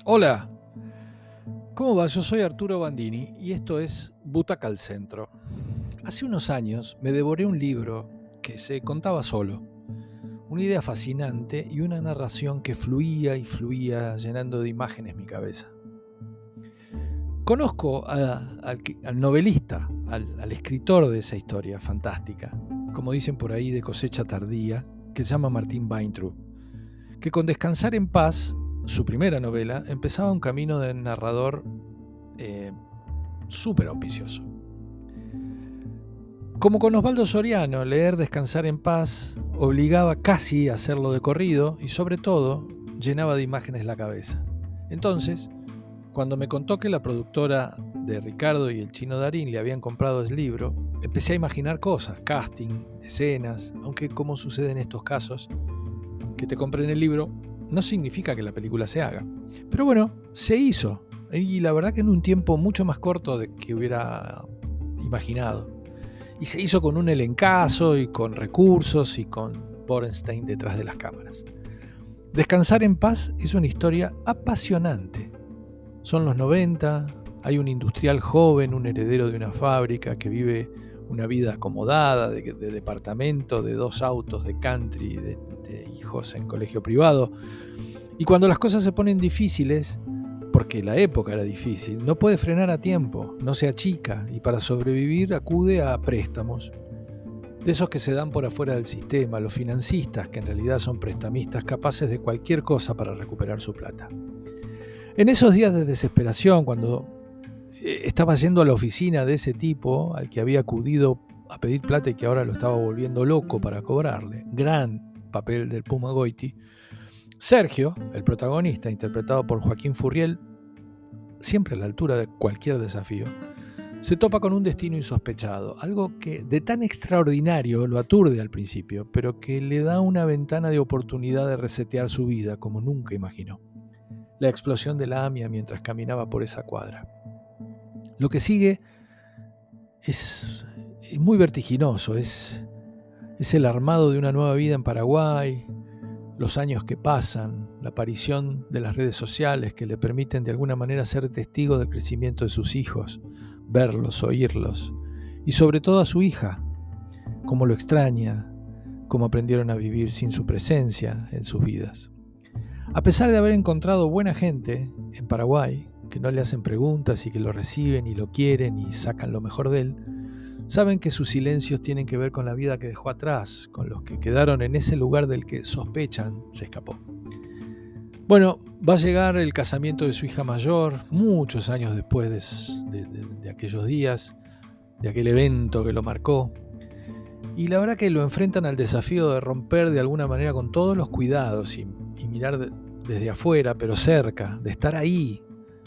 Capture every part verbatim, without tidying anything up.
Hola, ¿cómo va? Yo soy Arturo Bandini y esto es Butaca al Centro. Hace unos años me devoré un libro que se contaba solo, una idea fascinante y una narración que fluía y fluía llenando de imágenes mi cabeza. Conozco a, al, al novelista, al, al escritor de esa historia fantástica, como dicen por ahí de cosecha tardía, que se llama Martín Weintraub, que con Descansar en Paz, su primera novela, empezaba un camino de narrador eh, súper auspicioso. Como con Osvaldo Soriano, leer Descansar en Paz obligaba casi a hacerlo de corrido y sobre todo llenaba de imágenes la cabeza. Entonces, cuando me contó que la productora de Ricardo y el Chino Darín le habían comprado el libro, empecé a imaginar cosas, casting, escenas, aunque como sucede en estos casos, que te compren el libro no significa que la película se haga. Pero bueno, se hizo, y la verdad que en un tiempo mucho más corto de que hubiera imaginado. Y se hizo con un elencazo y con recursos y con Borenstein detrás de las cámaras. Descansar en Paz es una historia apasionante. Son los noventa, hay un industrial joven, un heredero de una fábrica que vive una vida acomodada, de, de departamento, de dos autos, de country, de, de hijos en colegio privado. Y cuando las cosas se ponen difíciles, porque la época era difícil, no puede frenar a tiempo, no se achica y para sobrevivir acude a préstamos. De esos que se dan por afuera del sistema, los financistas, que en realidad son prestamistas capaces de cualquier cosa para recuperar su plata. En esos días de desesperación, cuando estaba yendo a la oficina de ese tipo al que había acudido a pedir plata y que ahora lo estaba volviendo loco para cobrarle, gran papel del Puma Goiti, Sergio, el protagonista, interpretado por Joaquín Furriel, siempre a la altura de cualquier desafío, se topa con un destino insospechado, algo que de tan extraordinario lo aturde al principio, pero que le da una ventana de oportunidad de resetear su vida como nunca imaginó. La explosión de la A M I A mientras caminaba por esa cuadra. Lo que sigue es, es muy vertiginoso, es, es el armado de una nueva vida en Paraguay, los años que pasan, la aparición de las redes sociales que le permiten de alguna manera ser testigo del crecimiento de sus hijos, verlos, oírlos, y sobre todo a su hija, cómo lo extraña, cómo aprendieron a vivir sin su presencia en sus vidas. A pesar de haber encontrado buena gente en Paraguay, que no le hacen preguntas y que lo reciben y lo quieren y sacan lo mejor de él, saben que sus silencios tienen que ver con la vida que dejó atrás, con los que quedaron en ese lugar del que sospechan se escapó. Bueno, va a llegar el casamiento de su hija mayor, muchos años después de, de, de, de aquellos días, de aquel evento que lo marcó. Y la verdad que lo enfrentan al desafío de romper de alguna manera con todos los cuidados y, y mirar de, desde afuera, pero cerca, de estar ahí,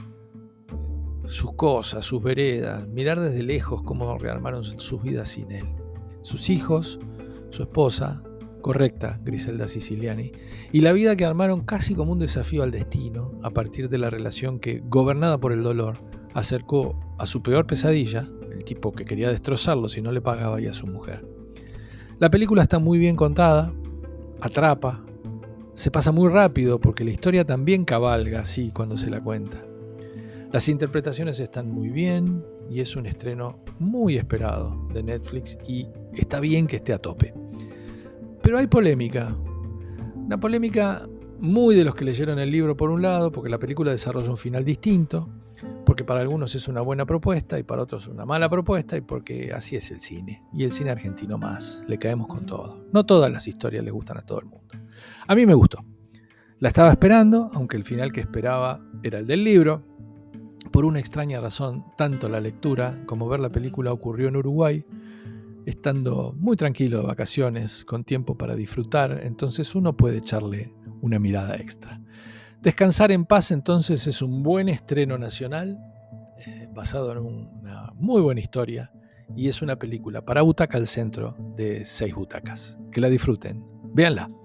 sus cosas, sus veredas, mirar desde lejos cómo rearmaron sus vidas sin él. Sus hijos, su esposa, correcta, Griselda Siciliani, y la vida que armaron casi como un desafío al destino a partir de la relación que, gobernada por el dolor, acercó a su peor pesadilla, el tipo que quería destrozarlo si no le pagaba, y a su mujer. La película está muy bien contada, atrapa, se pasa muy rápido porque la historia también cabalga así cuando se la cuenta. Las interpretaciones están muy bien y es un estreno muy esperado de Netflix y está bien que esté a tope. Pero hay polémica, una polémica muy de los que leyeron el libro por un lado, porque la película desarrolla un final distinto, porque para algunos es una buena propuesta y para otros una mala propuesta y porque así es el cine, y el cine argentino más, le caemos con todo. No todas las historias le gustan a todo el mundo. A mí me gustó, la estaba esperando, aunque el final que esperaba era el del libro. Por una extraña razón, tanto la lectura como ver la película ocurrió en Uruguay, estando muy tranquilo de vacaciones, con tiempo para disfrutar, entonces uno puede echarle una mirada extra. Descansar en Paz entonces es un buen estreno nacional, eh, basado en una muy buena historia, y es una película para Butaca al Centro de seis butacas. Que la disfruten, véanla.